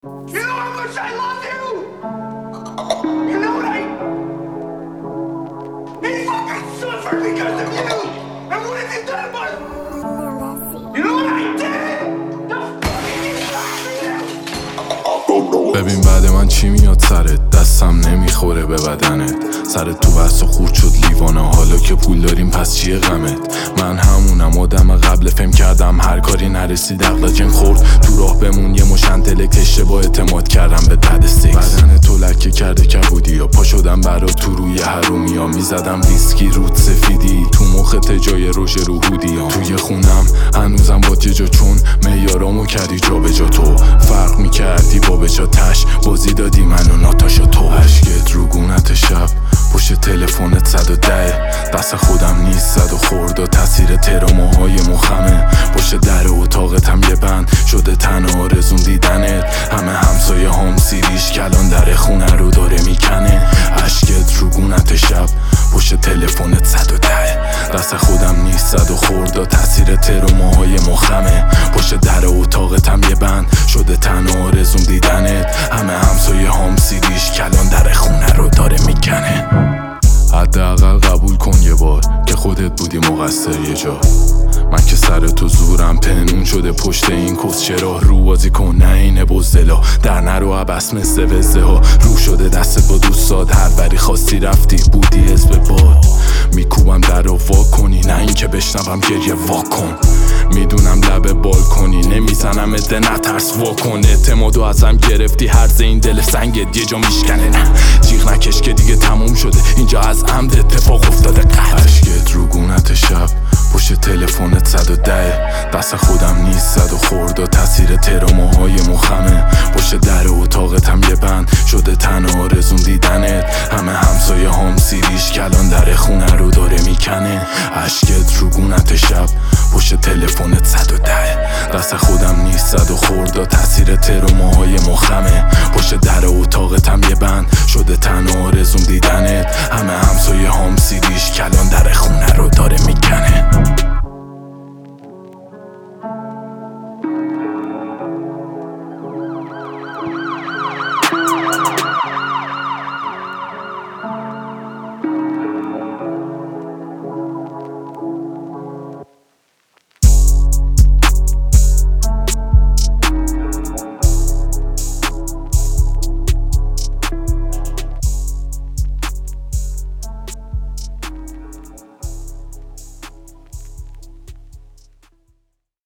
You know how much I love you! You know what He fucking suffered because of you! And what have you done about it? You know what I did? The fucking ببین بعد من چی میاد سرت، دستم نمیخوره به بدنت. سرت تو بحث و خورد شد لیوانه، حالا که پول داریم پس چیه غمت؟ من همونم آدم قبل فهم کردم هر کاری نرسید عقل خورد تو راه بمون، یه مشنتلک اشتباه اعتماد کردم به بد سکس. بدن تو لکه کرده کبودی یا پا شدم برا تو روی حرومی ها، میزدم ویسکی رود سفیدی تو مخت جای روش روحودی ها. توی خونم هنوزم با یه جا چون میارامو کردی جا به جا، تو فرق میکردی با به جا تش بازی دادی منو ناتاشا. تو عشقت رو گونت شب پشت تلفنت 110 دست خودم نیست، زد و خورد و تاثیر تراماهای مخمه. پشت در اتاقتم یه بند شده تنها آرزون دیدنت. همه همسایه هم سیریش کلان در خونه رو داره میکنه. عشقت رو گونت شب پشت تلفنت 110 دست خودم نیست، زد و خورد و تاثیر تراماهای مخمه. پشت در اتاقتم یه بند شده تنها آرزون دیدنت. همه همسایه هم سیریش کلان در خونه رو داره میکنه. حداقل قبول کن یه بار که خودت بودی مقصر یه جا. من که سر تو زورم پنون شده پشت این کس، چرا رو بازی کن نه اینه بزدلا. در نرو عبس مثل وزده ها رو شده دستت با دوستات، هر بری خواستی رفتی بودی حزب باد. میکوبم در رو وا کنی نه این که بشنوم گریه واکن. میدونم لب بال کنی نمیزنم اده نترس واکن. اعتمادو ازم گرفتی هرز این دل سنگت یه جا میشکنه. نه جیغ نکش که دیگه تموم شده اینجا، از عمد اتفاق افتاده قد. عشقت رو گونت شب پشت تلفنت 110 دست خودم نیست، زد و خورد و تاثیر تراماهای مخمه. پشت در اتاقتم یه بند شده تنها آرزون دیدنت. همه همسایه هم سیریش کلان در خونه رو داره میکنه. عشقت رو گونت شب پشت تلفنت 110 دست خودم نیست، زد و خورد و تاثیر تراماهای مخمه. پشت در اتاقتم یه بند شده تنها آرزون دیدنت. همه همسایه هم سیریش کلان در خونه رو داره میکنه.